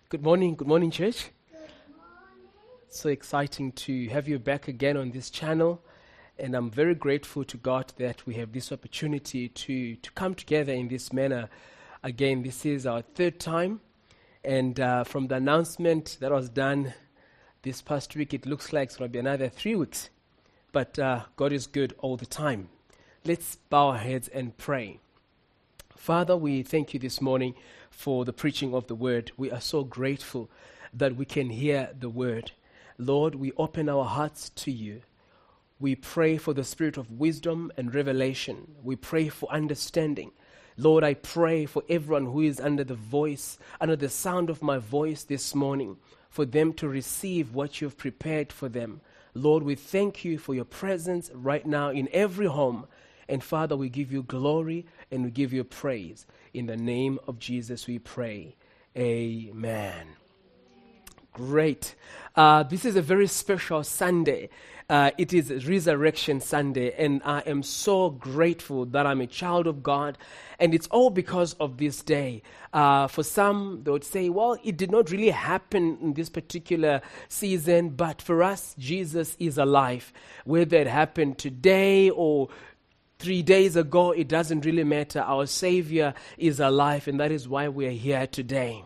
Good morning, church. It's so exciting to have you back again on this channel, and I'm very grateful to God that we have this opportunity to come together in this manner. Again, this is our third time, and from the announcement that was done this past week, it looks like it's going to be another 3 weeks, but God is good all the time. Let's bow our heads and pray. Father, we thank you this morning for the preaching of the word. We are so grateful that we can hear the word. Lord, we open our hearts to you. We pray for the spirit of wisdom and revelation. We pray for understanding. Lord, I pray for everyone who is under the sound of my voice this morning, for them to receive what you've prepared for them. Lord, we thank you for your presence right now in every home. And Father, we give you glory and we give you praise. In the name of Jesus we pray. Amen. Great. This is a very special Sunday. It is Resurrection Sunday, and I am so grateful that I'm a child of God, and it's all because of this day. For some, they would say, well, it did not really happen in this particular season, but for us, Jesus is alive. Whether it happened today or 3 days ago, it doesn't really matter. Our Savior is alive, and that is why we are here today.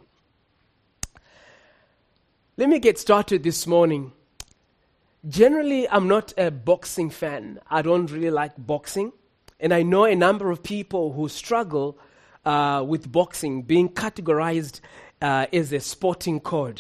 Let me get started this morning. Generally, I'm not a boxing fan. I don't really like boxing. And I know a number of people who struggle with boxing being categorized as a sporting code.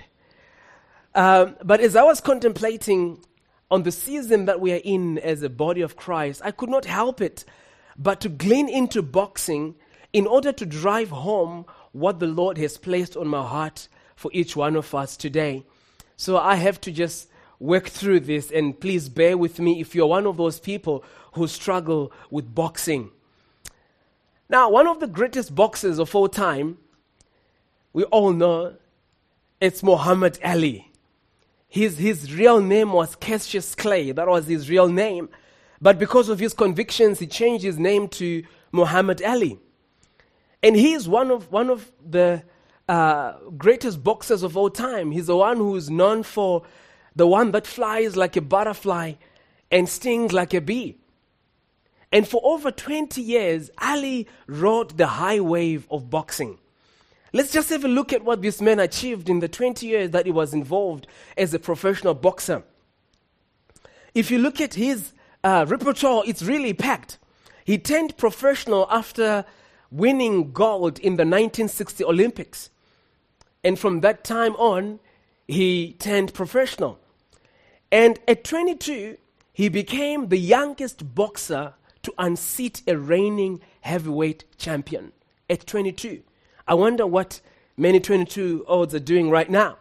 But as I was contemplating on the season that we are in as a body of Christ, I could not help it but to glean into boxing in order to drive home what the Lord has placed on my heart for each one of us today. So I have to just work through this, and please bear with me if you're one of those people who struggle with boxing. Now, one of the greatest boxers of all time, we all know, it's Muhammad Ali. His real name was Cassius Clay. That was his real name. But because of his convictions, he changed his name to Muhammad Ali. And he is one of the greatest boxers of all time. He's the one who is known for the one that flies like a butterfly and stings like a bee. And for over 20 years, Ali rode the high wave of boxing. Let's just have a look at what this man achieved in the 20 years that he was involved as a professional boxer. If you look at his repertoire, it's really packed. He turned professional after winning gold in the 1960 Olympics. And from that time on, he turned professional. And at 22, he became the youngest boxer to unseat a reigning heavyweight champion at 22. I wonder what many 22-year-olds are doing right now.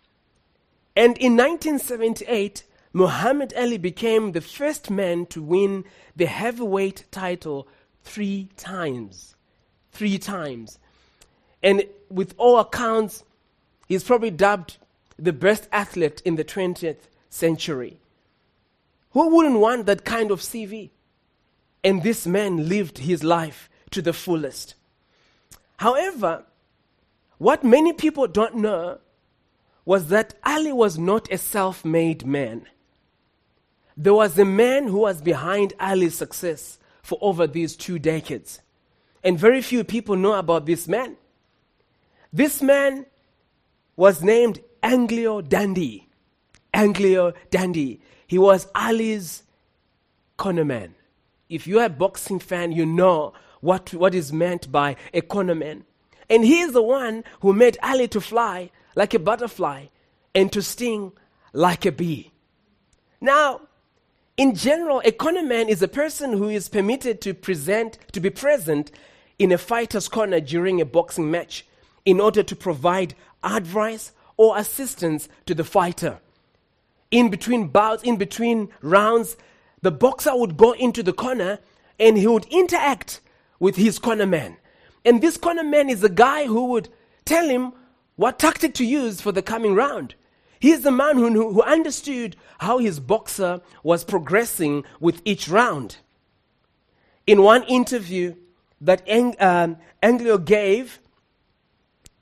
And in 1978, Muhammad Ali became the first man to win the heavyweight title 3 times. 3 times. And with all accounts, he's probably dubbed the best athlete in the 20th century. Who wouldn't want that kind of CV? And this man lived his life to the fullest. However, what many people don't know was that Ali was not a self-made man. There was a man who was behind Ali's success for over these 2 decades. And very few people know about this man. This man was named Angelo Dundee. Angelo Dundee. He was Ali's cornerman. If you're a boxing fan, you know what is meant by a cornerman. And he is the one who made Ali to fly like a butterfly and to sting like a bee. Now, in general, a cornerman is a person who is permitted to be present in a fighter's corner during a boxing match in order to provide advice or assistance to the fighter. In between bouts, in between rounds, the boxer would go into the corner and he would interact with his cornerman. And this cornerman is the guy who would tell him what tactic to use for the coming round. He is the man who understood how his boxer was progressing with each round. In one interview that Angelo gave,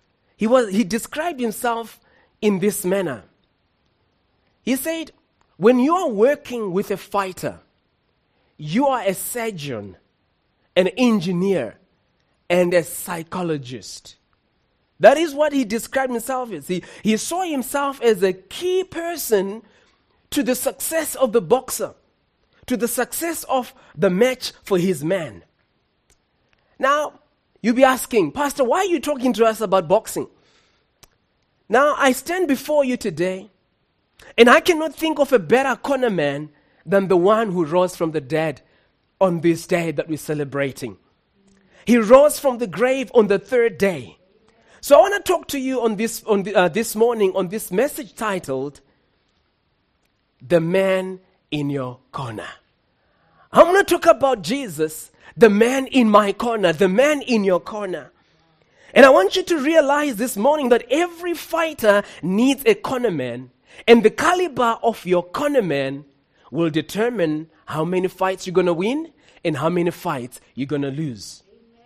he described himself in this manner. He said, when you are working with a fighter, you are a surgeon, an engineer, and a psychologist. That is what he described himself as. He saw himself as a key person to the success of the boxer, to the success of the match for his man. Now, you'll be asking, Pastor, why are you talking to us about boxing? Now, I stand before you today, and I cannot think of a better corner man than the one who rose from the dead on this day that we're celebrating. He rose from the grave on the third day. So I want to talk to you on this morning on this message titled, The Man in Your Corner. I'm going to talk about Jesus, the man in my corner, the man in your corner. And I want you to realize this morning that every fighter needs a corner man, and the caliber of your corner man will determine how many fights you're going to win and how many fights you're going to lose.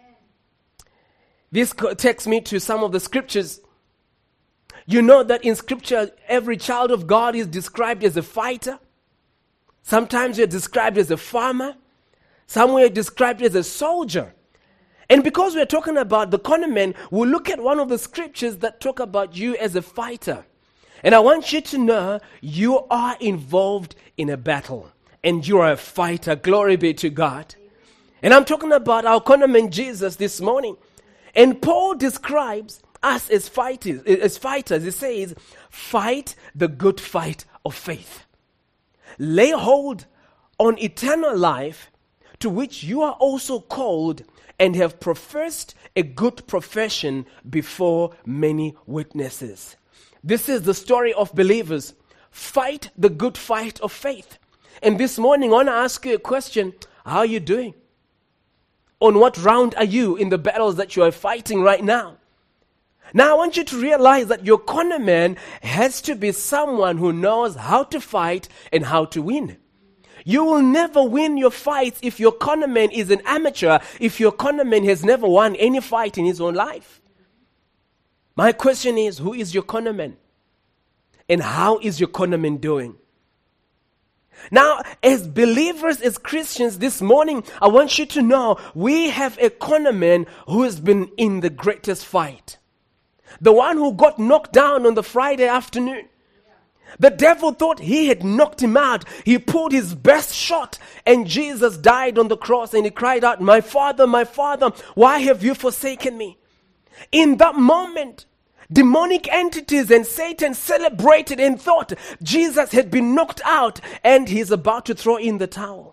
This takes me to some of the scriptures. You know that in scripture, every child of God is described as a fighter. Sometimes you're described as a farmer. Somewhere you're described as a soldier. And because we're talking about the corner man, we'll look at one of the scriptures that talk about you as a fighter. And I want you to know you are involved in a battle. And you are a fighter. Glory be to God. And I'm talking about our corner man Jesus this morning. And Paul describes us as fighters. He says, fight the good fight of faith. Lay hold on eternal life, to which you are also called and have professed a good profession before many witnesses. This is the story of believers. Fight the good fight of faith. And this morning I want to ask you a question. How are you doing? On what round are you in the battles that you are fighting right now? Now I want you to realize that your corner man has to be someone who knows how to fight and how to win. You will never win your fights if your corner man is an amateur, if your corner man has never won any fight in his own life. My question is, who is your corner man? And how is your corner man doing? Now, as believers, as Christians, this morning, I want you to know we have a corner man who has been in the greatest fight. The one who got knocked down on the Friday afternoon. The devil thought he had knocked him out. He pulled his best shot, and Jesus died on the cross, and he cried out, my Father, why have you forsaken me? In that moment, demonic entities and Satan celebrated and thought Jesus had been knocked out and he's about to throw in the towel.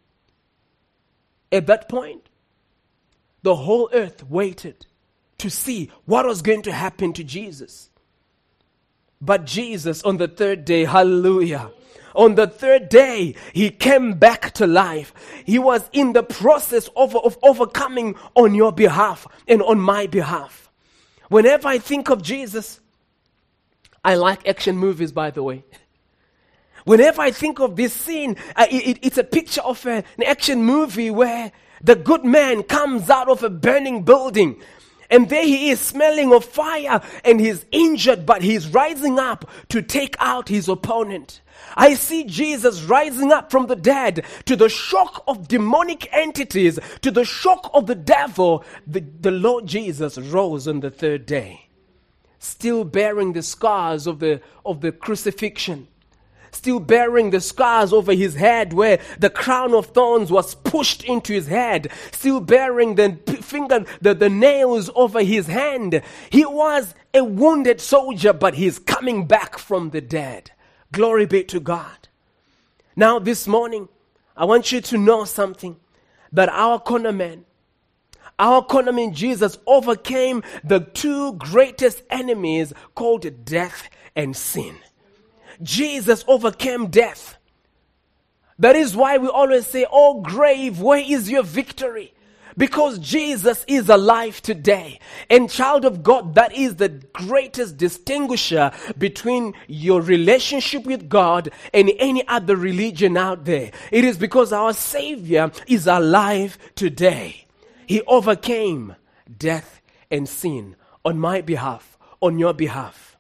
At that point, the whole earth waited to see what was going to happen to Jesus. But Jesus, on the third day, hallelujah, on the third day, he came back to life. He was in the process of overcoming on your behalf and on my behalf. Whenever I think of Jesus, I like action movies, by the way. Whenever I think of this scene, it's a picture of an action movie where the good man comes out of a burning building. And there he is smelling of fire and he's injured, but he's rising up to take out his opponent. I see Jesus rising up from the dead to the shock of demonic entities, to the shock of the devil. The Lord Jesus rose on the third day, still bearing the scars of the crucifixion. Still bearing the scars over his head where the crown of thorns was pushed into his head. Still bearing the nails over his hand. He was a wounded soldier, but he's coming back from the dead. Glory be to God. Now this morning, I want you to know something. That our corner man Jesus overcame the two greatest enemies called death and sin. Jesus overcame death. That is why we always say, oh grave, where is your victory? Because Jesus is alive today. And child of God, that is the greatest distinguisher between your relationship with God and any other religion out there. It is because our Savior is alive today. He overcame death and sin on my behalf, on your behalf.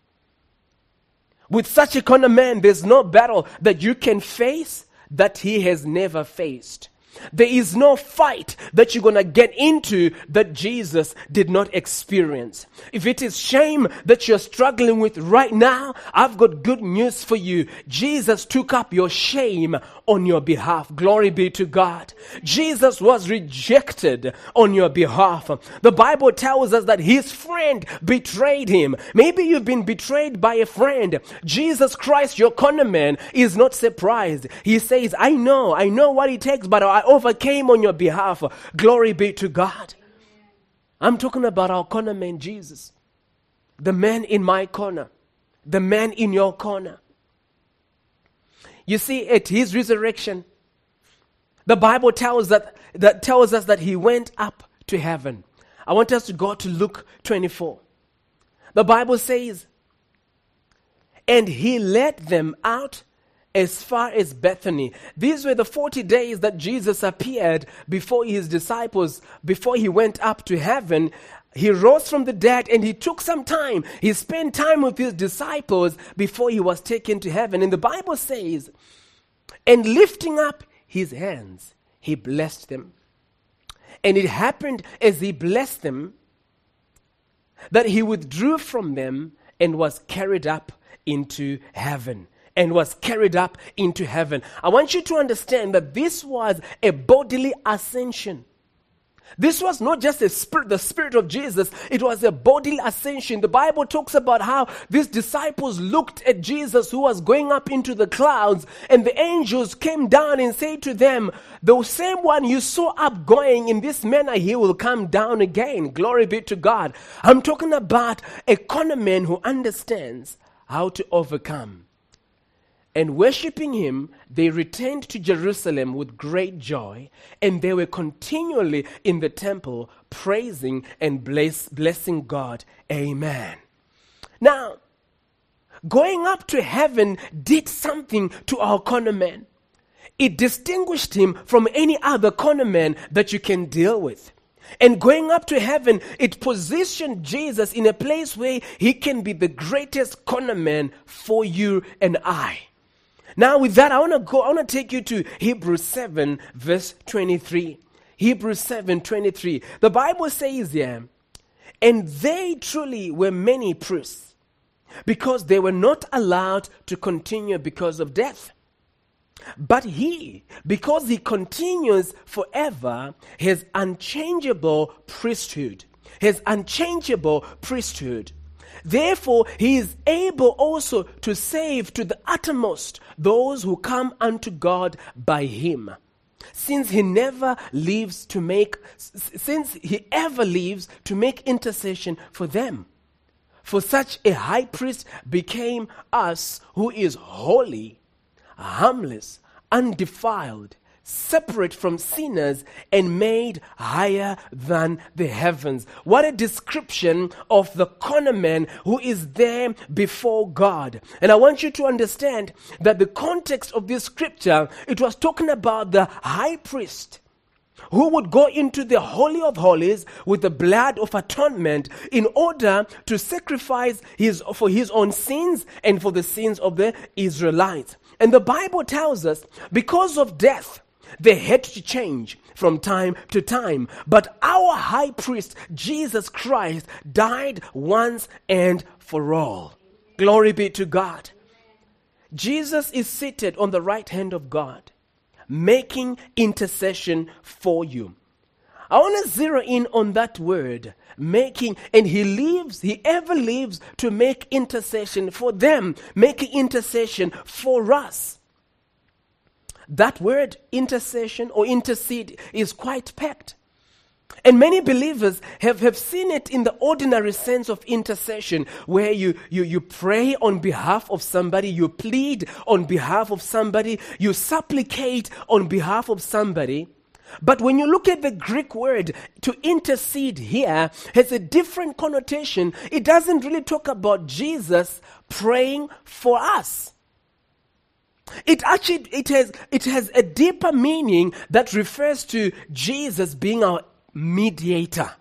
With such a kind of man, there's no battle that you can face that he has never faced. There is no fight that you're going to get into that Jesus did not experience. If it is shame that you're struggling with right now, I've got good news for you. Jesus took up your shame on your behalf. Glory be to God. Jesus was rejected on your behalf. The Bible tells us that his friend betrayed him. Maybe you've been betrayed by a friend. Jesus Christ, your conman, is not surprised. He says, I know what it takes, but I overcame on your behalf. Glory be to God. I'm talking about our corner man, Jesus. The man in my corner. The man in your corner. You see, at his resurrection, the Bible tells us that he went up to heaven. I want us to go to Luke 24. The Bible says, and he led them out as far as Bethany. These were the 40 days that Jesus appeared before his disciples, before he went up to heaven. He rose from the dead and he took some time. He spent time with his disciples before he was taken to heaven. And the Bible says, and lifting up his hands, he blessed them. And it happened as he blessed them that he withdrew from them and was carried up into heaven. And was carried up into heaven. I want you to understand that this was a bodily ascension. This was not just the spirit of Jesus. It was a bodily ascension. The Bible talks about how these disciples looked at Jesus who was going up into the clouds, and the angels came down and said to them, the same one you saw up going in this manner, he will come down again. Glory be to God. I'm talking about a corner man who understands how to overcome. And worshipping him, they returned to Jerusalem with great joy, and they were continually in the temple praising and blessing God. Amen. Now, going up to heaven did something to our corner man. It distinguished him from any other corner man that you can deal with. And going up to heaven, it positioned Jesus in a place where he can be the greatest corner man for you and I. Now with that, I want to take you to Hebrews 7 verse 23. Hebrews 7:23. The Bible says here, and they truly were many priests, because they were not allowed to continue because of death. But he, because he continues forever, has unchangeable priesthood. His unchangeable priesthood. Therefore, he is able also to save to the uttermost those who come unto God by him, since he ever lives to make intercession for them. For such a high priest became us, who is holy, harmless, undefiled, separate from sinners, and made higher than the heavens. What a description of the corner man who is there before God. And I want you to understand that the context of this scripture, it was talking about the high priest who would go into the Holy of Holies with the blood of atonement in order to sacrifice for his own sins and for the sins of the Israelites. And the Bible tells us, because of death, they had to change from time to time. But our high priest, Jesus Christ, died once and for all. Glory be to God. Jesus is seated on the right hand of God, making intercession for you. I want to zero in on that word, making, and he ever lives to make intercession for them, making intercession for us. That word intercession or intercede is quite packed. And many believers have seen it in the ordinary sense of intercession, where you pray on behalf of somebody, you plead on behalf of somebody, you supplicate on behalf of somebody. But when you look at the Greek word to intercede here, has a different connotation. It doesn't really talk about Jesus praying for us. It has a deeper meaning that refers to Jesus being our mediator.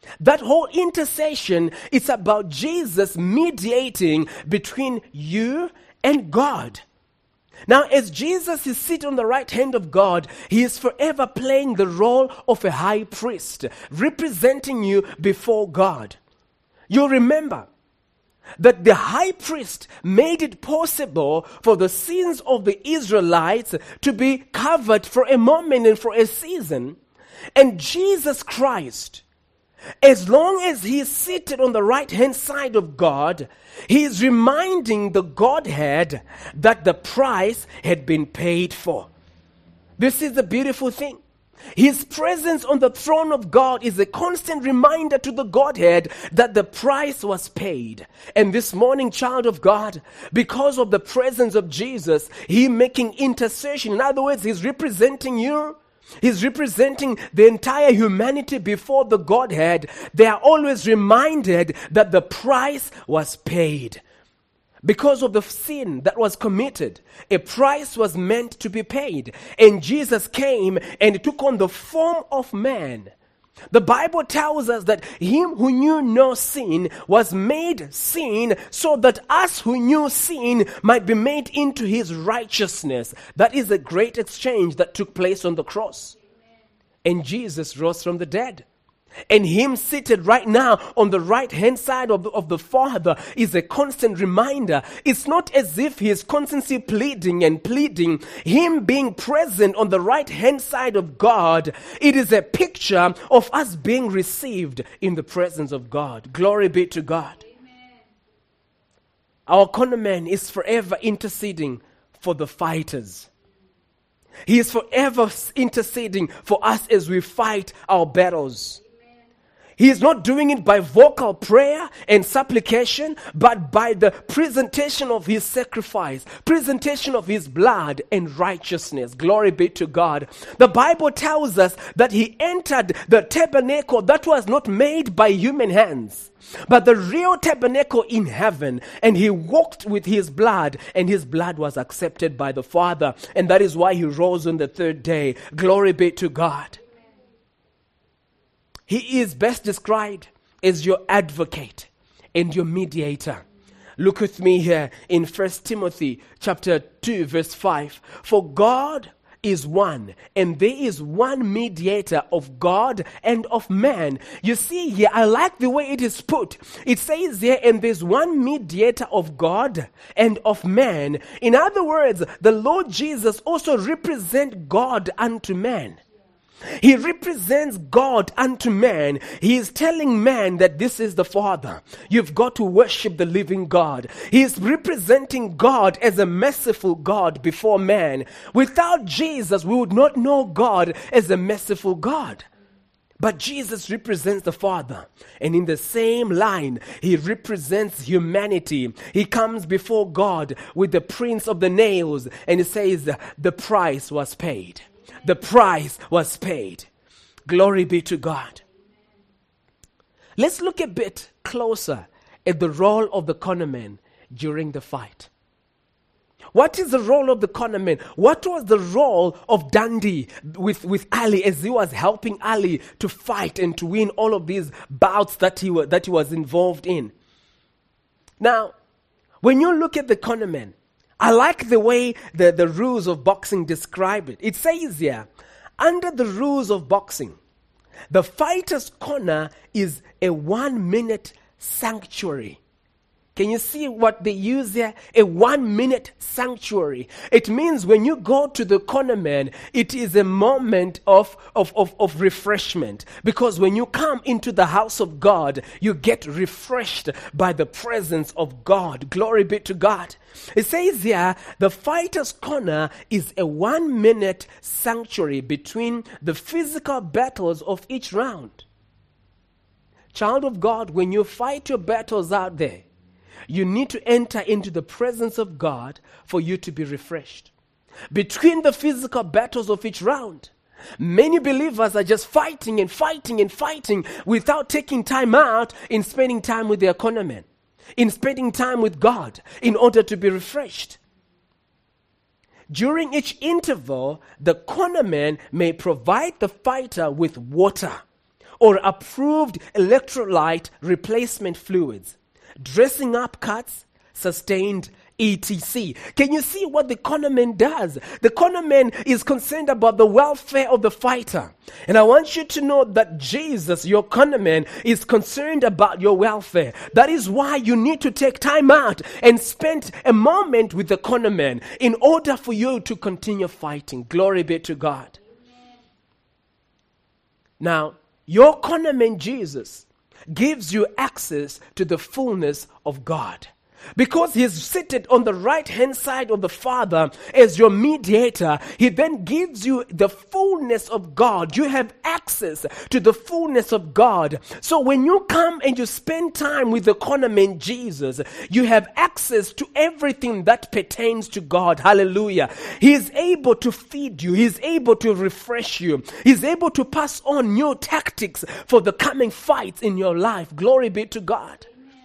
That whole intercession, it's about Jesus mediating between you and God. Now, as Jesus is seated on the right hand of God, he is forever playing the role of a high priest, representing you before God. You'll remember that the high priest made it possible for the sins of the Israelites to be covered for a moment and for a season. And Jesus Christ, as long as he is seated on the right-hand side of God, he is reminding the Godhead that the price had been paid for. This is the beautiful thing. His presence on the throne of God is a constant reminder to the Godhead that the price was paid. And this morning, child of God, because of the presence of Jesus, he making intercession. In other words, he's representing you. He's representing the entire humanity before the Godhead. They are always reminded that the price was paid. Because of the sin that was committed, a price was meant to be paid. And Jesus came and took on the form of man. The Bible tells us that him who knew no sin was made sin so that us who knew sin might be made into his righteousness. That is a great exchange that took place on the cross. And Jesus rose from the dead. And him seated right now on the right-hand side of the Father is a constant reminder. It's not as if he is constantly pleading and pleading. Him being present on the right-hand side of God, it is a picture of us being received in the presence of God. Glory be to God. Amen. Our Economan is forever interceding for the fighters. He is forever interceding for us as we fight our battles. He is not doing it by vocal prayer and supplication, but by the presentation of his sacrifice, presentation of his blood and righteousness. Glory be to God. The Bible tells us that he entered the tabernacle that was not made by human hands, but the real tabernacle in heaven, and he walked with his blood, and his blood was accepted by the Father, and that is why he rose on the third day. Glory be to God. He is best described as your advocate and your mediator. Look with me here in 1 Timothy chapter 2 verse 5. For God is one, and there is one mediator of God and of man. You see here, I like the way it is put. It says here, and there's one mediator of God and of man. In other words, the Lord Jesus also represents God unto man. He represents God unto man. He is telling man that this is the Father. You've got to worship the living God. He is representing God as a merciful God before man. Without Jesus, we would not know God as a merciful God. But Jesus represents the Father. And in the same line, he represents humanity. He comes before God with the prints of the nails, and he says, the price was paid. The price was paid. Glory be to God. Let's look a bit closer at the role of the Economan during the fight. What is the role of the Economan? What was the role of Dundee with Ali as he was helping Ali to fight and to win all of these bouts that he was involved in? Now, when you look at the Economan, I like the way the rules of boxing describe it. It says here, under the rules of boxing, the fighter's corner is a 1-minute sanctuary. Can you see what they use here? A 1-minute sanctuary. It means when you go to the Economan, it is a moment of refreshment. Because when you come into the house of God, you get refreshed by the presence of God. Glory be to God. It says here, the fighter's corner is a 1-minute sanctuary between the physical battles of each round. Child of God, when you fight your battles out there, you need to enter into the presence of God for you to be refreshed. Between the physical battles of each round, many believers are just fighting and fighting and fighting without taking time out in spending time with their Economan, in spending time with God in order to be refreshed. During each interval, the Economan may provide the fighter with water or approved electrolyte replacement fluids, dressing up cuts, sustained etc. Can you see what the conman does? The conman is concerned about the welfare of the fighter. And I want you to know that Jesus, your conman, is concerned about your welfare. That is why you need to take time out and spend a moment with the conman in order for you to continue fighting. Glory be to God. Now, your conman Jesus gives you access to the fullness of God. Because he is seated on the right-hand side of the Father as your mediator, he then gives you the fullness of God. You have access to the fullness of God. So when you come and you spend time with the conman Jesus, you have access to everything that pertains to God. Hallelujah. He is able to feed you. He is able to refresh you. He is able to pass on new tactics for the coming fights in your life. Glory be to God.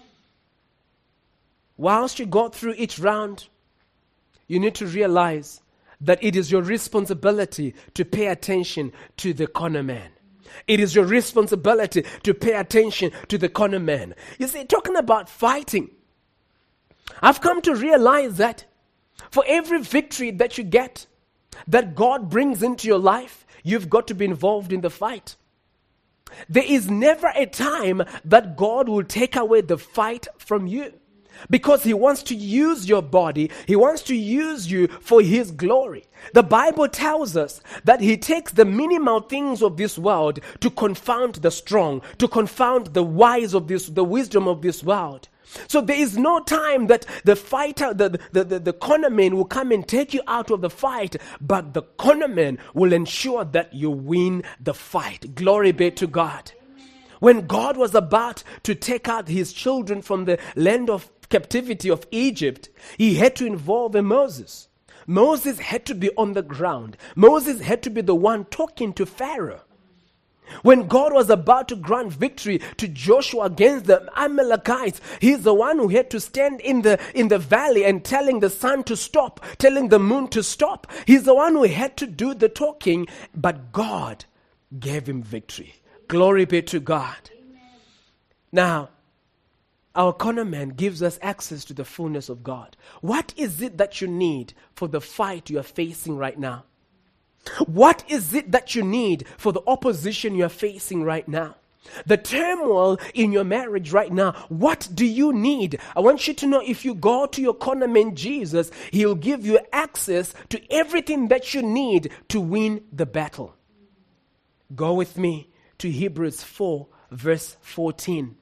Whilst you go through each round, you need to realize that it is your responsibility to pay attention to the conman. It is your responsibility to pay attention to the conman. You see, talking about fighting, I've come to realize that for every victory that you get, that God brings into your life, you've got to be involved in the fight. There is never a time that God will take away the fight from you. Because he wants to use your body. He wants to use you for his glory. The Bible tells us that he takes the minimal things of this world to confound the strong, to confound the wise of this, the wisdom of this world. So there is no time that the fighter, the conman will come and take you out of the fight, but the conman will ensure that you win the fight. Glory be to God. When God was about to take out his children from the land of captivity of Egypt, he had to involve Moses. Moses had to be on the ground. Moses had to be the one talking to Pharaoh. When God was about to grant victory to Joshua against the Amalekites, he's the one who had to stand in the valley and telling the sun to stop, telling the moon to stop. He's the one who had to do the talking, but God gave him victory. Glory be to God. Amen. Now, our conman gives us access to the fullness of God. What is it that you need for the fight you are facing right now? What is it that you need for the opposition you are facing right now? The turmoil in your marriage right now, what do you need? I want you to know, if you go to your conman Jesus, he'll give you access to everything that you need to win the battle. Go with me to Hebrews 4 verse 14.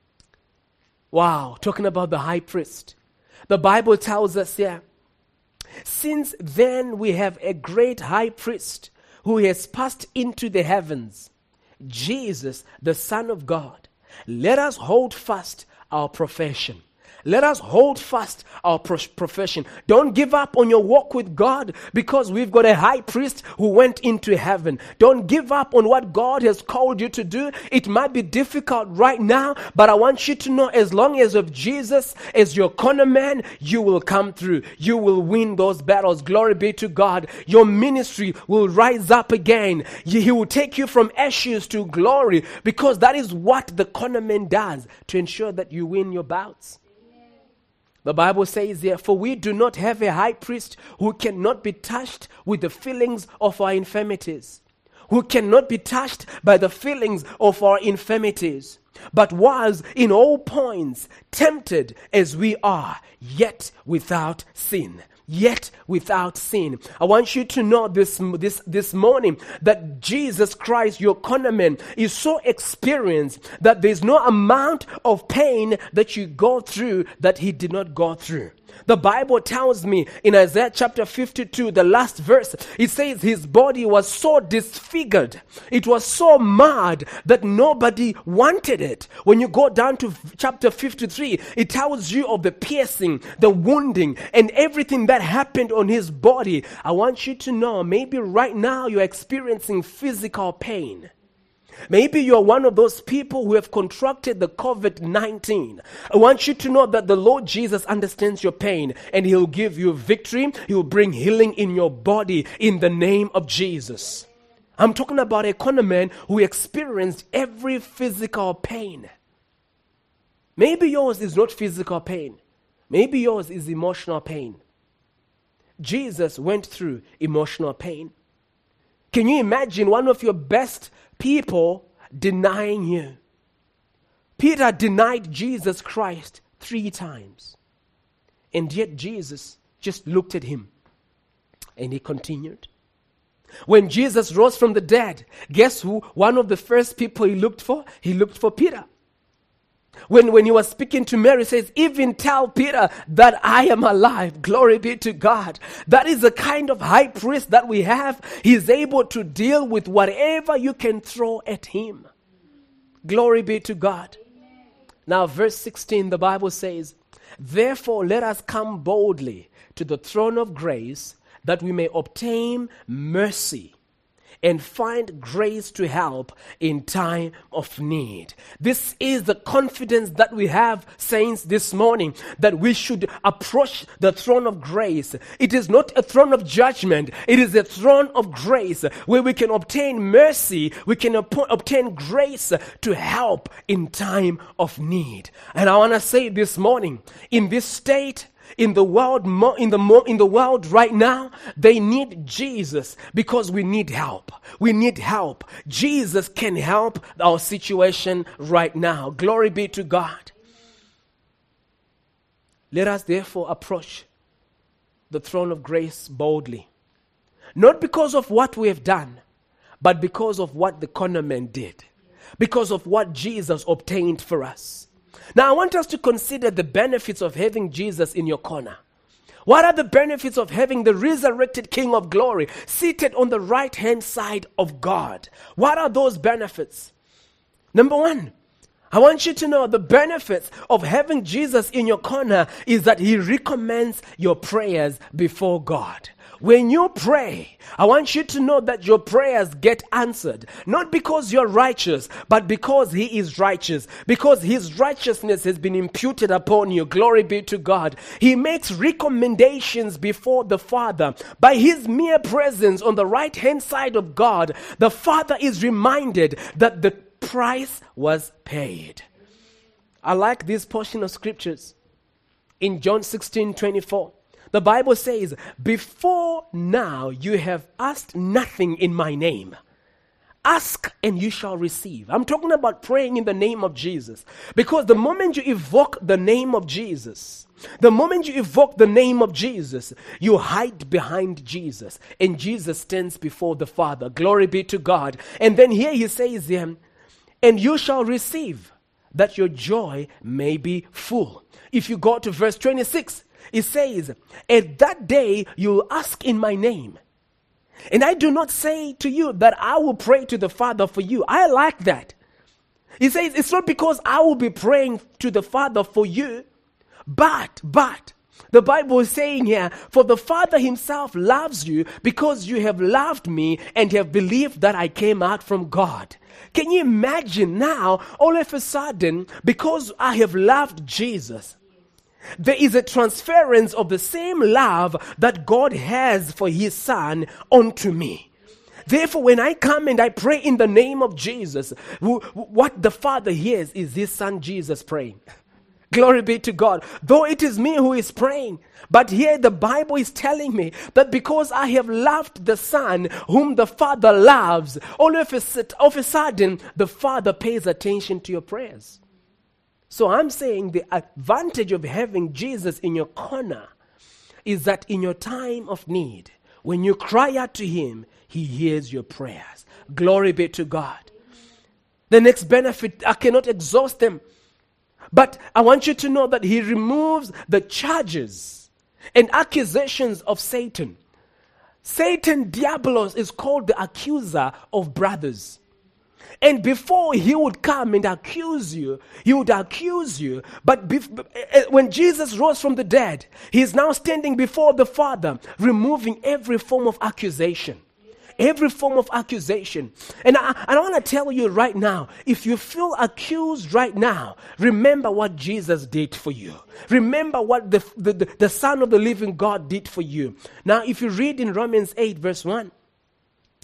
Wow, talking about the high priest. The Bible tells us here, since then we have a great high priest who has passed into the heavens, Jesus, the Son of God. Let us hold fast our profession. Let us hold fast our profession. Don't give up on your walk with God because we've got a high priest who went into heaven. Don't give up on what God has called you to do. It might be difficult right now, but I want you to know, as long as you have Jesus as your conman, you will come through. You will win those battles. Glory be to God. Your ministry will rise up again. He will take you from ashes to glory, because that is what the conman does to ensure that you win your bouts. The Bible says here, for we do not have a high priest who cannot be touched with the feelings of our infirmities, who cannot be touched by the feelings of our infirmities, but was in all points tempted as we are, yet without sin. Yet without sin. I want you to know this morning that Jesus Christ, your conman, is so experienced that there's no amount of pain that you go through that he did not go through. The Bible tells me in Isaiah chapter 52, the last verse, it says his body was so disfigured. It was so marred that nobody wanted it. When you go down to chapter 53, it tells you of the piercing, the wounding, and everything that happened on his body. I want you to know, maybe right now you're experiencing physical pain. Maybe you're one of those people who have contracted the COVID-19. I want you to know that the Lord Jesus understands your pain, and he'll give you victory. He'll bring healing in your body in the name of Jesus. I'm talking about a conman who experienced every physical pain. Maybe yours is not physical pain. Maybe yours is emotional pain. Jesus went through emotional pain. Can you imagine one of your best people denying you? Peter denied Jesus Christ 3 times. And yet Jesus just looked at him and he continued. When Jesus rose from the dead, guess who? One of the first people he looked for? He looked for Peter. When he was speaking to Mary, he says, even tell Peter that I am alive. Glory be to God. That is the kind of high priest that we have. He is able to deal with whatever you can throw at him. Glory be to God. Now, verse 16, the Bible says, therefore, let us come boldly to the throne of grace that we may obtain mercy and find grace to help in time of need. This is the confidence that we have, saints, this morning, that we should approach the throne of grace. It is not a throne of judgment. It is a throne of grace where we can obtain mercy. We can obtain grace to help in time of need. And I want to say this morning, in this state, in the world right now, they need Jesus because we need help. We need help. Jesus can help our situation right now. Glory be to God. Let us therefore approach the throne of grace boldly. Not because of what we have done, but because of what the conman did. Because of what Jesus obtained for us. Now, I want us to consider the benefits of having Jesus in your corner. What are the benefits of having the resurrected King of Glory seated on the right-hand side of God? What are those benefits? Number 1, I want you to know the benefits of having Jesus in your corner is that he recommends your prayers before God. When you pray, I want you to know that your prayers get answered. Not because you're righteous, but because he is righteous. Because his righteousness has been imputed upon you. Glory be to God. He makes recommendations before the Father. By his mere presence on the right-hand side of God, the Father is reminded that the price was paid. I like this portion of scriptures. In John 16:24. The Bible says, before now you have asked nothing in my name. Ask and you shall receive. I'm talking about praying in the name of Jesus. Because the moment you evoke the name of Jesus, you hide behind Jesus. And Jesus stands before the Father. Glory be to God. And then here he says, and you shall receive, that your joy may be full. If you go to verse 26, it says, at that day you will ask in my name. And I do not say to you that I will pray to the Father for you. I like that. He says, it's not because I will be praying to the Father for you, but the Bible is saying here, for the Father himself loves you because you have loved me and have believed that I came out from God. Can you imagine now, all of a sudden, because I have loved Jesus, there is a transference of the same love that God has for his Son onto me. Therefore, when I come and I pray in the name of Jesus, what the Father hears is his Son Jesus praying. Glory be to God. Though it is me who is praying, but here the Bible is telling me that because I have loved the Son whom the Father loves, all of a sudden the Father pays attention to your prayers. So I'm saying the advantage of having Jesus in your corner is that in your time of need, when you cry out to him, he hears your prayers. Glory be to God. The next benefit, I cannot exhaust them, but I want you to know that he removes the charges and accusations of Satan. Satan, Diabolos, is called the accuser of brothers. And before he would come and accuse you, he would accuse you. But when Jesus rose from the dead, he is now standing before the Father, removing every form of accusation. Every form of accusation. And I want to tell you right now, if you feel accused right now, remember what Jesus did for you. Remember what the Son of the living God did for you. Now, if you read in Romans 8 verse 1,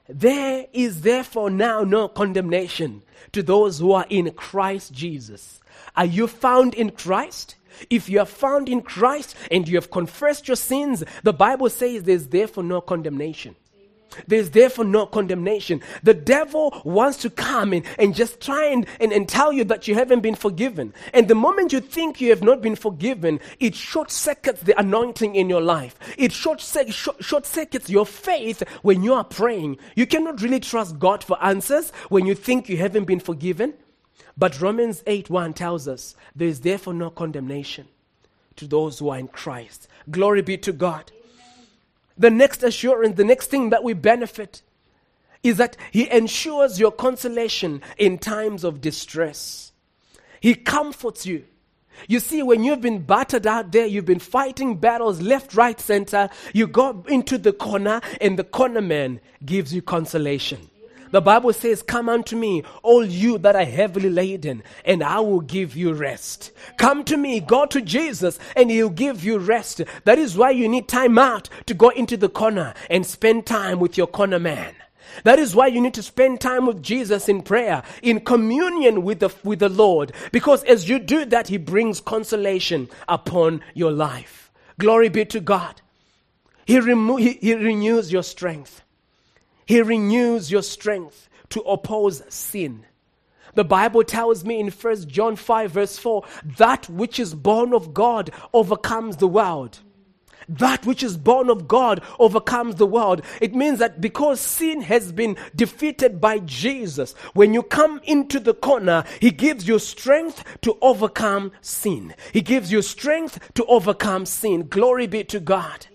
There is therefore now no condemnation to those who are in Christ Jesus. Are you found in Christ? If you are found in Christ and you have confessed your sins, the Bible says there's therefore no condemnation. There's therefore no condemnation. The devil wants to come in and just try and tell you that you haven't been forgiven. And the moment you think you have not been forgiven, it short-circuits the anointing in your life. It short-circuits your faith when you are praying. You cannot really trust God for answers when you think you haven't been forgiven. But Romans 8:1 tells us there is therefore no condemnation to those who are in Christ. Glory be to God. The next assurance, the next thing that we benefit is that He ensures your consolation in times of distress. He comforts you. You see, when you've been battered out there, you've been fighting battles left, right, center, you go into the corner and the corner man gives you consolation. The Bible says, come unto me, all you that are heavily laden, and I will give you rest. Come to me, go to Jesus, and He'll give you rest. That is why you need time out to go into the corner and spend time with your corner man. That is why you need to spend time with Jesus in prayer, in communion with the Lord. Because as you do that, He brings consolation upon your life. Glory be to God. He renews your strength. He renews your strength to oppose sin. The Bible tells me in 1 John 5 verse 4, that which is born of God overcomes the world. That which is born of God overcomes the world. It means that because sin has been defeated by Jesus, when you come into the corner, He gives you strength to overcome sin. He gives you strength to overcome sin. Glory be to God.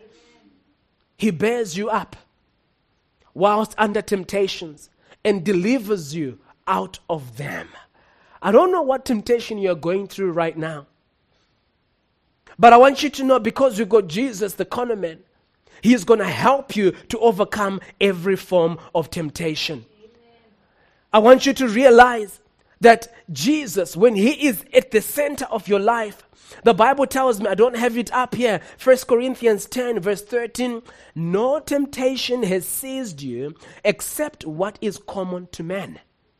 He bears you up whilst under temptations and delivers you out of them. I don't know what temptation you're going through right now. But I want you to know, because you got Jesus, the corner man, He is going to help you to overcome every form of temptation. I want you to realize that Jesus, when He is at the center of your life, the Bible tells me, I don't have it up here, 1 Corinthians 10 verse 13, no temptation has seized you except what is common to men.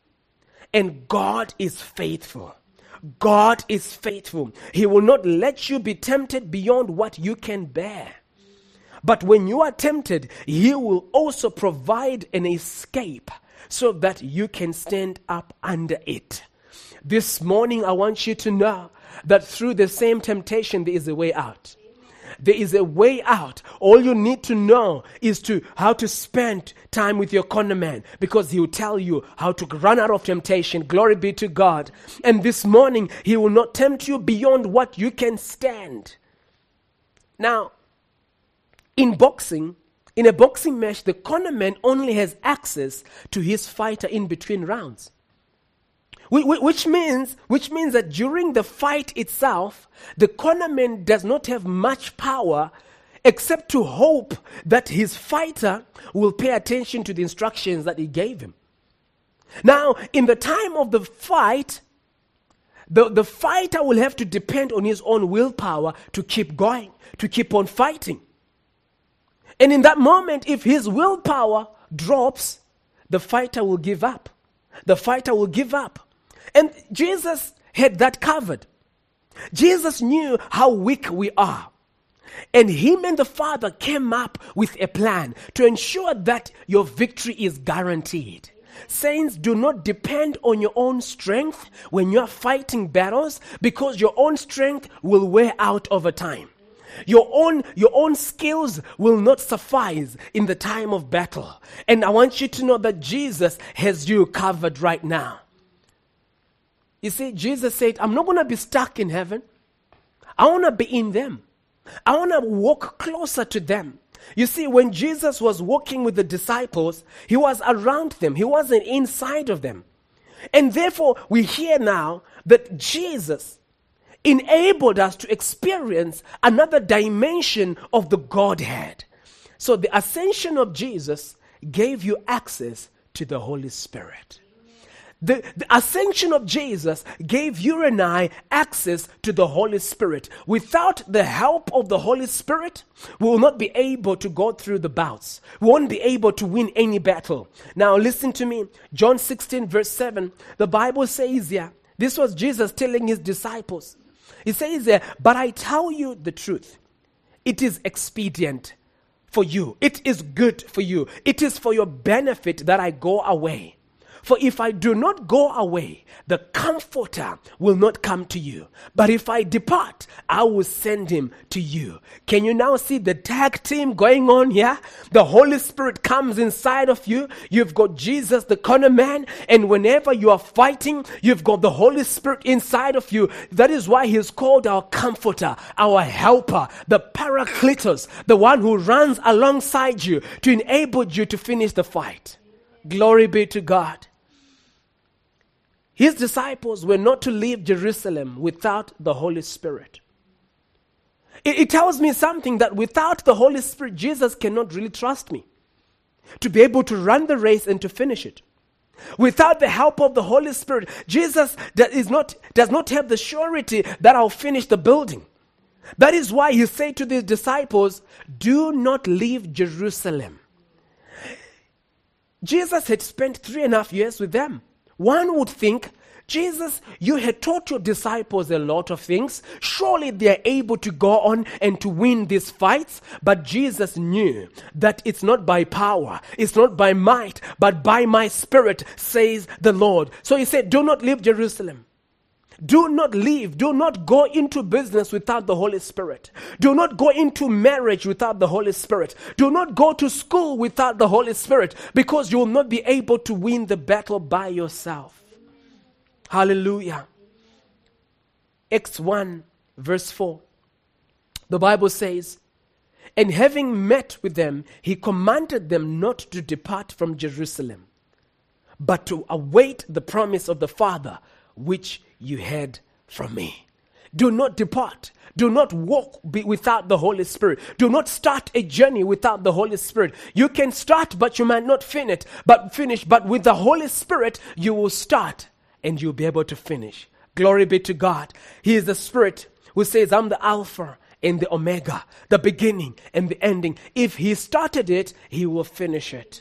And God is faithful. God is faithful. He will not let you be tempted beyond what you can bear. But when you are tempted, He will also provide an escape so that you can stand up under it. This morning, I want you to know that through the same temptation, there is a way out. There is a way out. All you need to know is how to spend time with your corner man, because He will tell you how to run out of temptation. Glory be to God. And this morning, He will not tempt you beyond what you can stand. Now, in a boxing match, the corner man only has access to his fighter in between rounds. Which means that during the fight itself, the cornerman does not have much power except to hope that his fighter will pay attention to the instructions that he gave him. Now, in the time of the fight, the fighter will have to depend on his own willpower to keep going, to keep on fighting. And in that moment, if his willpower drops, the fighter will give up. The fighter will give up. And Jesus had that covered. Jesus knew how weak we are. And Him and the Father came up with a plan to ensure that your victory is guaranteed. Saints, do not depend on your own strength when you are fighting battles, because your own strength will wear out over time. Your own skills will not suffice in the time of battle. And I want you to know that Jesus has you covered right now. You see, Jesus said, I'm not going to be stuck in heaven. I want to be in them. I want to walk closer to them. You see, when Jesus was walking with the disciples, He was around them. He wasn't inside of them. And therefore, we hear now that Jesus enabled us to experience another dimension of the Godhead. So the ascension of Jesus gave you access to the Holy Spirit. The ascension of Jesus gave you and I access to the Holy Spirit. Without the help of the Holy Spirit, we will not be able to go through the bouts. We won't be able to win any battle. Now listen to me. John 16 verse 7, the Bible says here, this was Jesus telling his disciples. He says there, but I tell you the truth. It is expedient for you. It is good for you. It is for your benefit that I go away. For if I do not go away, the Comforter will not come to you. But if I depart, I will send him to you. Can you now see the tag team going on here? The Holy Spirit comes inside of you. You've got Jesus, the corner man. And whenever you are fighting, you've got the Holy Spirit inside of you. That is why he's called our Comforter, our Helper, the Paracletos, the one who runs alongside you to enable you to finish the fight. Glory be to God. His disciples were not to leave Jerusalem without the Holy Spirit. It tells me something that without the Holy Spirit, Jesus cannot really trust me to be able to run the race and to finish it. Without the help of the Holy Spirit, Jesus does not have the surety that I'll finish the building. That is why he said to his disciples, do not leave Jerusalem. Jesus had spent 3.5 years with them. One would think, Jesus, you had taught your disciples a lot of things. Surely they are able to go on and to win these fights. But Jesus knew that it's not by power, it's not by might, but by my Spirit, says the Lord. So he said, do not leave Jerusalem. Do not leave. Do not go into business without the Holy Spirit. Do not go into marriage without the Holy Spirit. Do not go to school without the Holy Spirit, because you will not be able to win the battle by yourself. Hallelujah. Acts 1 verse 4. The Bible says, and having met with them, he commanded them not to depart from Jerusalem, but to await the promise of the Father, which you heard from me. Do not depart. Do not walk without the Holy Spirit. Do not start a journey without the Holy Spirit. You can start, but you might not finish. But with the Holy Spirit, you will start and you'll be able to finish. Glory be to God. He is the Spirit who says, I'm the Alpha and the Omega, the beginning and the ending. If he started it, he will finish it.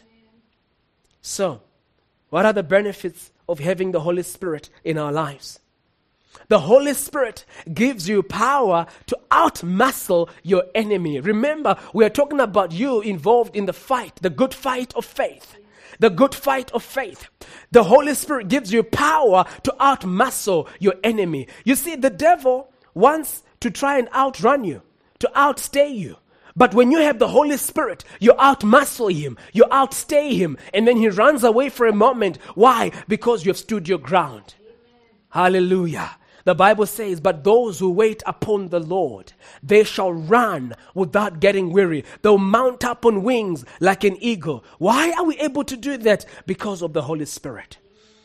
So, what are the benefits of having the Holy Spirit in our lives? The Holy Spirit gives you power to outmuscle your enemy. Remember, we are talking about you involved in the fight, the good fight of faith. The good fight of faith. The Holy Spirit gives you power to outmuscle your enemy. You see, the devil wants to try and outrun you, to outstay you. But when you have the Holy Spirit, you outmuscle him, you outstay him, and then he runs away for a moment. Why? Because you have stood your ground. Amen. Hallelujah. The Bible says, but those who wait upon the Lord, they shall run without getting weary. They'll mount up on wings like an eagle. Why are we able to do that? Because of the Holy Spirit.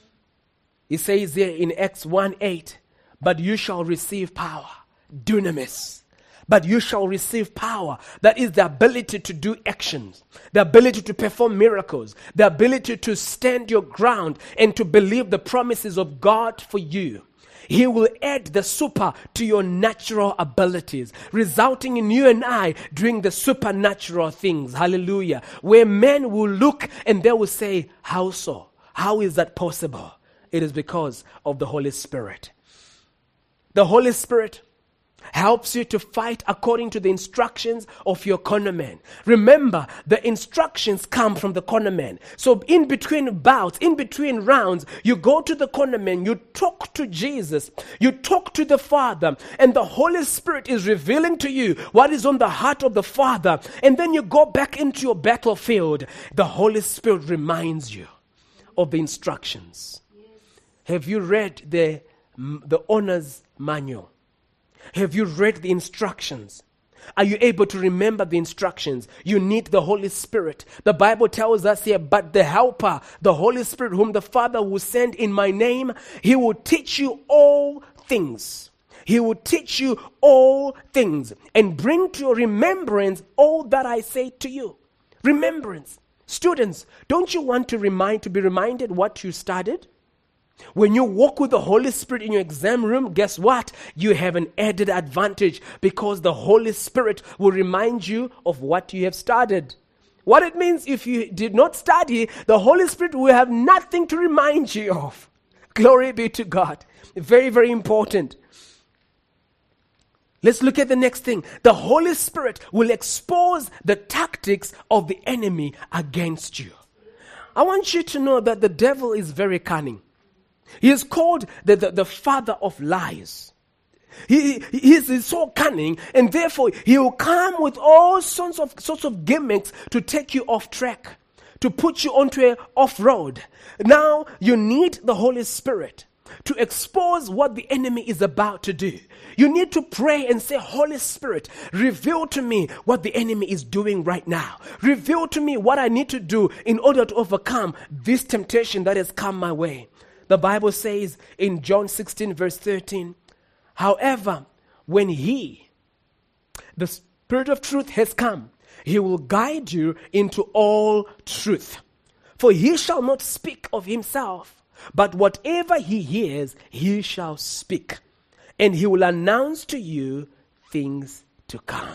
He says there in Acts 1:8, but you shall receive power, dunamis. But you shall receive power. That is the ability to do actions, the ability to perform miracles, the ability to stand your ground and to believe the promises of God for you. He will add the super to your natural abilities, resulting in you and I doing the supernatural things. Hallelujah. Where men will look and they will say, how so? How is that possible? It is because of the Holy Spirit. The Holy Spirit helps you to fight according to the instructions of your corner man. Remember, the instructions come from the corner man. So in between bouts, in between rounds, you go to the corner man, you talk to Jesus, you talk to the Father, and the Holy Spirit is revealing to you what is on the heart of the Father. And then you go back into your battlefield. The Holy Spirit reminds you of the instructions. Have you read the owner's manual? Have you read the instructions? Are you able to remember the instructions? You need the Holy Spirit. The Bible tells us here, but the Helper, the Holy Spirit, whom the Father will send in my name, he will teach you all things. He will teach you all things and bring to your remembrance all that I say to you. Remembrance. Students, don't you want to be reminded what you studied? When you walk with the Holy Spirit in your exam room, guess what? You have an added advantage because the Holy Spirit will remind you of what you have studied. What it means, if you did not study, the Holy Spirit will have nothing to remind you of. Glory be to God. Very, very important. Let's look at the next thing. The Holy Spirit will expose the tactics of the enemy against you. I want you to know that the devil is very cunning. He is called the father of lies. He is so cunning, and therefore he will come with all sorts of gimmicks to take you off track, to put you onto an off-road. Now you need the Holy Spirit to expose what the enemy is about to do. You need to pray and say, Holy Spirit, reveal to me what the enemy is doing right now. Reveal to me what I need to do in order to overcome this temptation that has come my way. The Bible says in John 16 verse 13, however, when he, the Spirit of truth, has come, he will guide you into all truth. For he shall not speak of himself, but whatever he hears, he shall speak. And he will announce to you things to come.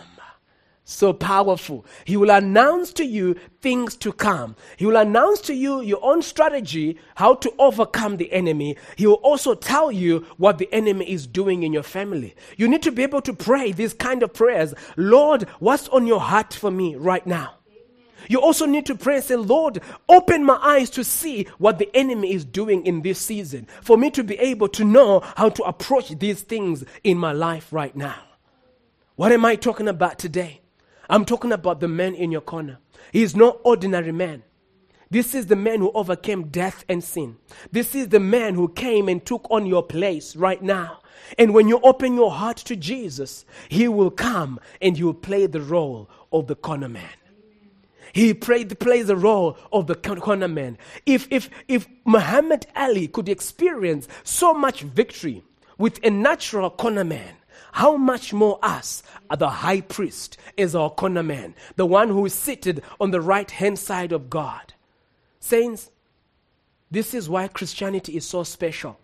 So powerful. He will announce to you things to come. He will announce to you your own strategy, how to overcome the enemy. He will also tell you what the enemy is doing in your family. You need to be able to pray these kind of prayers. Lord, what's on your heart for me right now? You also need to pray and say, Lord, open my eyes to see what the enemy is doing in this season, for me to be able to know how to approach these things in my life right now. What am I talking about today? I'm talking about the man in your corner. He is no ordinary man. This is the man who overcame death and sin. This is the man who came and took on your place right now. And when you open your heart to Jesus, he will come and he will play the role of the corner man. He plays the role of the corner man. If Muhammad Ali could experience so much victory with a natural corner man, how much more us, the high priest, is our corner man, the one who is seated on the right-hand side of God. Saints, this is why Christianity is so special.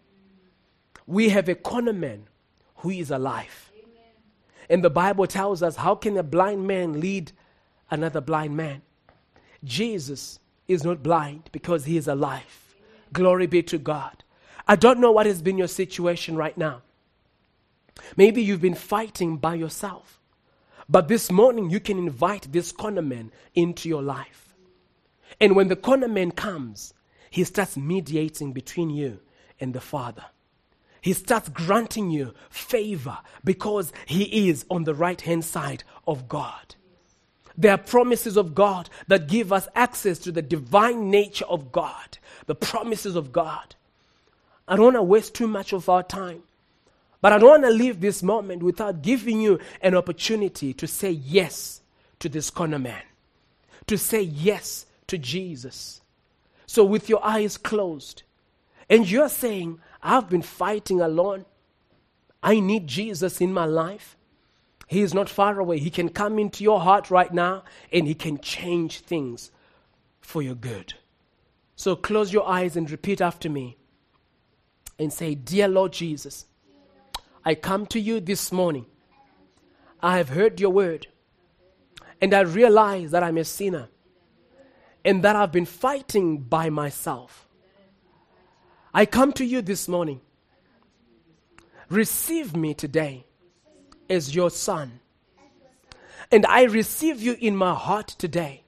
We have a corner man who is alive. Amen. And the Bible tells us, how can a blind man lead another blind man? Jesus is not blind because he is alive. Amen. Glory be to God. I don't know what has been your situation right now. Maybe you've been fighting by yourself. But this morning you can invite this corner man into your life. And when the corner man comes, he starts mediating between you and the Father. He starts granting you favor because he is on the right-hand side of God. There are promises of God that give us access to the divine nature of God. The promises of God. I don't want to waste too much of our time. But I don't want to leave this moment without giving you an opportunity to say yes to this corner man. To say yes to Jesus. So with your eyes closed, and you're saying, I've been fighting alone. I need Jesus in my life. He is not far away. He can come into your heart right now and he can change things for your good. So close your eyes and repeat after me and say, Dear Lord Jesus, I come to you this morning. I have heard your word and I realize that I'm a sinner and that I've been fighting by myself. I come to you this morning. Receive me today as your son. And I receive you in my heart today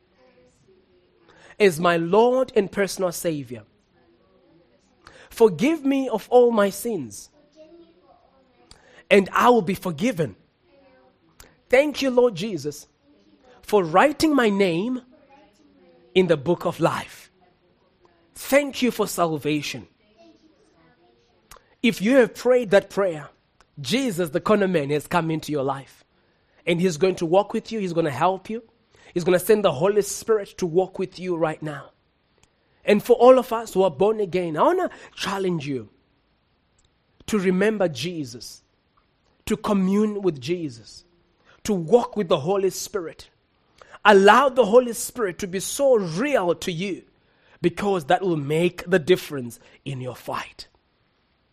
as my Lord and personal Savior. Forgive me of all my sins, and I will be forgiven. Thank you, Lord Jesus, for writing my name in the book of life. Thank you for salvation. If you have prayed that prayer, Jesus, the corner man, has come into your life. And he's going to walk with you. He's going to help you. He's going to send the Holy Spirit to walk with you right now. And for all of us who are born again, I want to challenge you to remember Jesus, to commune with Jesus, to walk with the Holy Spirit. Allow the Holy Spirit to be so real to you, because that will make the difference in your fight.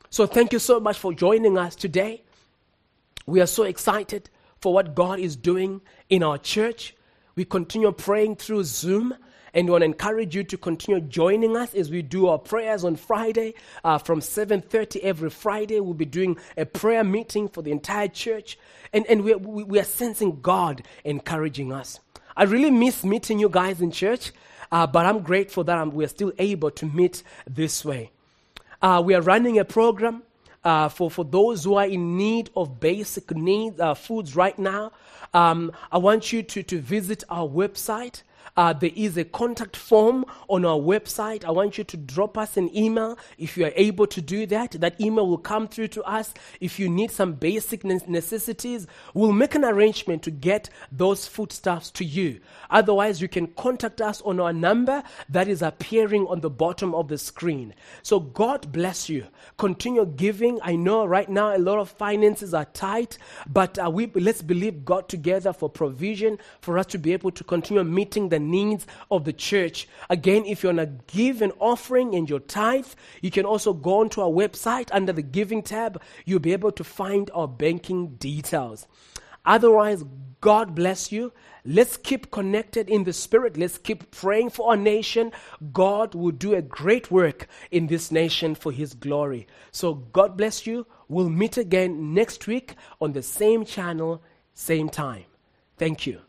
So thank you so much for joining us today. We are so excited for what God is doing in our church. We continue praying through Zoom, and we want to encourage you to continue joining us as we do our prayers on Friday. From 7:30 every Friday, we'll be doing a prayer meeting for the entire church, and we are sensing God encouraging us. I really miss meeting you guys in church, but I'm grateful that we are still able to meet this way. We are running a program for those who are in need of basic needs, foods right now. I want you to visit our website. There is a contact form on our website. I want you to drop us an email if you are able to do that. That email will come through to us. If you need some basic necessities, we'll make an arrangement to get those foodstuffs to you. Otherwise, you can contact us on our number that is appearing on the bottom of the screen. So God bless you. Continue giving. I know right now a lot of finances are tight, but let's believe God together for provision, for us to be able to continue meeting the needs of the church. Again, if you want to give an offering and your tithe, you can also go onto our website under the giving tab. You'll be able to find our banking details. Otherwise, God bless you. Let's keep connected in the Spirit. Let's keep praying for our nation. God will do a great work in this nation for His glory. So God bless you. We'll meet again next week on the same channel, same time. Thank you.